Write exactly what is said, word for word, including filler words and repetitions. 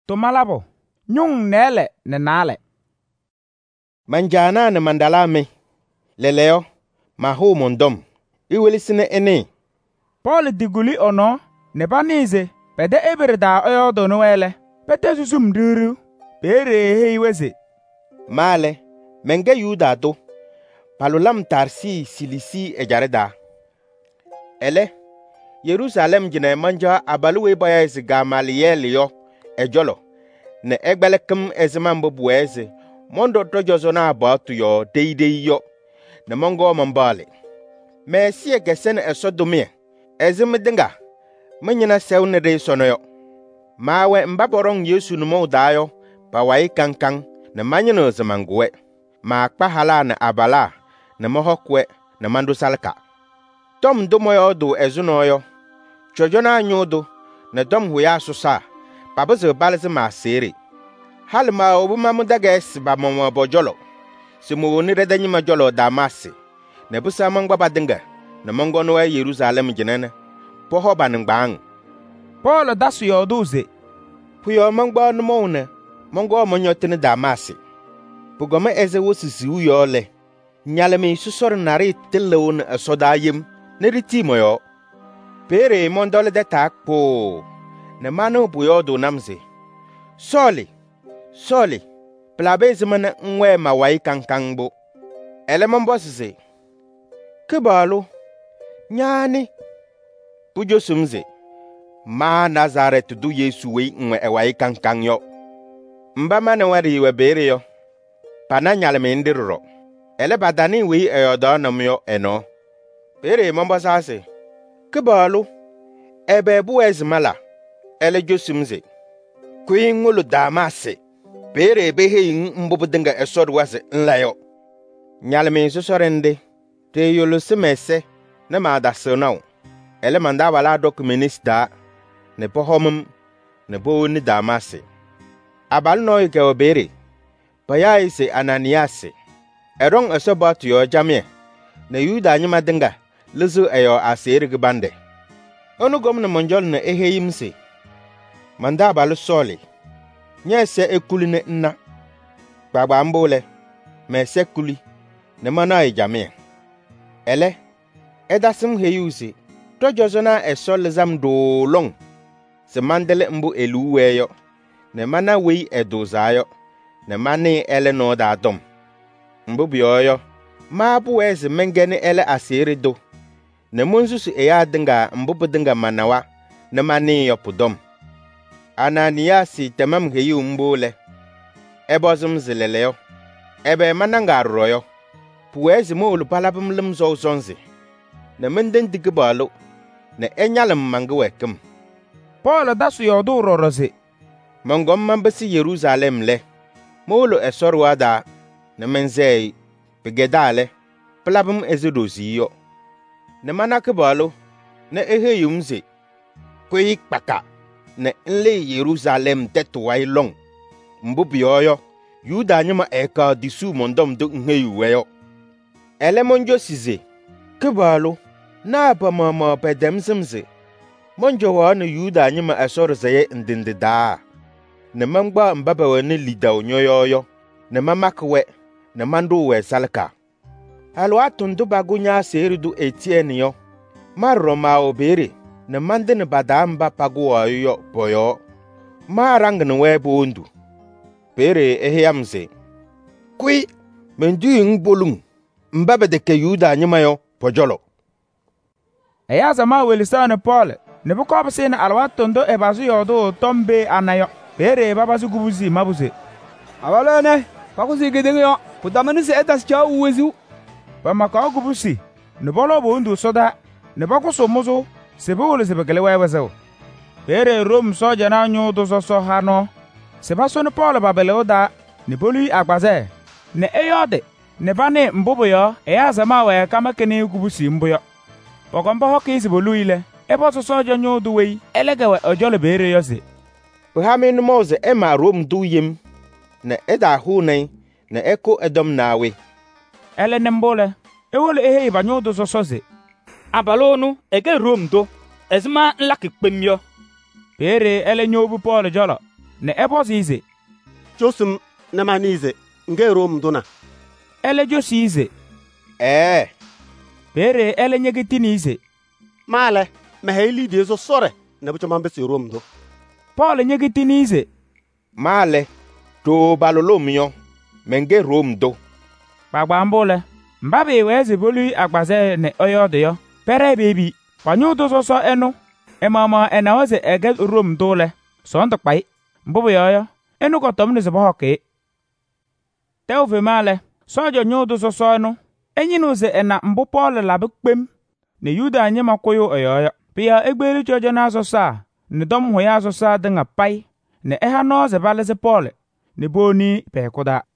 to malabo nyung nele ne nale manjana ne mandalame leleo maho mondom iwelisine ene Paul diguli ono ne banize pede ebere da oyodo no wele pete susum duru pere he iweze male menge yuda do palulam tarsi silisi ejareda ele Jerusalem jine manja abaluwe bayeze Gamaliel yo ejolo ne egbelekem ezemambo bueze mondo tojozo na abatu yo deide yo ne mongo mambale me sie gesen esodomie ezemdenga menyina sewne de sonoyo mawe mbaborong Yesu no modayo bawai kankan ne manyino zemangoe ma kpahala ne abala ne mohokwe ne mandu salka tom domoyo do ezunoyo chojona anyodo ne dom huya susa babaze balze ma sere halma obuma mudaga esba momo bojolo simu woni redanyi majolo damase ne busa mangba badenga ne mongo no Jerusalem jinene poho bangbang Paul dasu yoduze puyo mangba no mone mongo monyotene damase pugoma eze wosisi uyole nyaleme susor nari telewon asodayem ne ritimoyo pere mondole de takpo ne manu buyodo namze soli soli plabeze mana nwe mawai kankangbo elemon bosise kebalo nyani pujo sumze ma Nazaret du Yesu we nwe ewai kankangyo mba mane wari we bere yo pana nyaleme ndirro ele badani we eyodo namyo eno pere mombosase kebalo ebe bu ezmala ele josumze kuin ngulu damase pere behe mbubudenga esodwase nlayo nyalme sosorende te yolo semese ne mada sonaw ele manda wala dokumenista ne pohomum ne bo ni damase abal no ke obere paya ise Ananiase erong esobatu yo jamie ne yuda nyima denga lezu ayo asere gbande onu gomna monjol na eheyimse manda balu soli nyese ekuli ne nna gbagba mbole me sekuli ne mana ejame ele edasim heyuse tojozona esol zam do long se mandele mbu eluweyo ne mana wei edozayo ne mani ele no da dom mbu biyoyo ma bu eze mengene ele asere do ne munzusu eya dinga mbu dinga manawa ne mani yopudom Ananiasi temam heyu mbole ebozum zileleo ebe mananga royo puezi mo ulupalapum lim zo zonzi ne menden digibalo ne enyalam mangwekem Paul dasu yodu roroze mongom mambesi Jerusalem le molo esorwada ne menzei pegedale plapum ezidoziyo ne manakibalo ne eheyumze kwik paka ne nle Jerusalem tetuwai long mbubiyoyo yuda nyima eka disu mondom do nheyuweyo elemonjo size kebalo na pa mama pedemsimze monjo wa ne yuda nyima asor zeye ndindida ne mangba mbaba wa ne lida onyoyoyo ne mamakwe ne mandu we salka alwa tundu bagunya seridu Etienne yo maroma obere ne mande ne badamba paguwa yo boyo marang ne webo ndu pere ehiyamze kui mendu ngbolum mbabe de ke yuda nyima yo pojolo eya zama welisane Paul ne buko bse na alwatondo ebazu yodo tombe anayo pere babazu gubuzi mabuze awalene pakuzi gidenyo pudamani se etas cha uwezu bamaka gubusi ne bolo bo ndu soda ne bakuso muzo sebole sebegele wewezo pere rom soja na nyu do so hano sebaso ne Paul babele oda ne bolu agbaze ne eyode ne bane mbubo yo eya zama we kama kene gubusi mbuyo pogomba hokizi bolu ile ebo so soja nyu do we elegewe ojole bere yose Buhamin Mose ema rom duyim ne eda hunai ne eko edom nawe ele nembole ewole ehe banyo do so soze abalonu ege rom do ezma nlaki kpemyo pere ele nyobu Paul jolo ne ebosi ize Josum ne manize nge rom duna. ele josi ize ee bere ele nyegitini ize Male meheli de zo sore ne bu chama besi rom do. Paul nyegitini ize maale to balolomio menge rom do gbagba mbole mbabe weze bolu agbaze ne oyodo yo pere bebi panyu do soso enu emama enaoze ege rom dole sondo pai mbubu yoyo enu kotom ne zebo hoke teofe male sojo nyudo soso enu enyinuze ena mbu Paul labe kpem ne yuda anye makoyo oyoyo pia egberi jojo na sosa ne dom hoya sosa denga pai ne eha noze balese Paul ne boni pekoda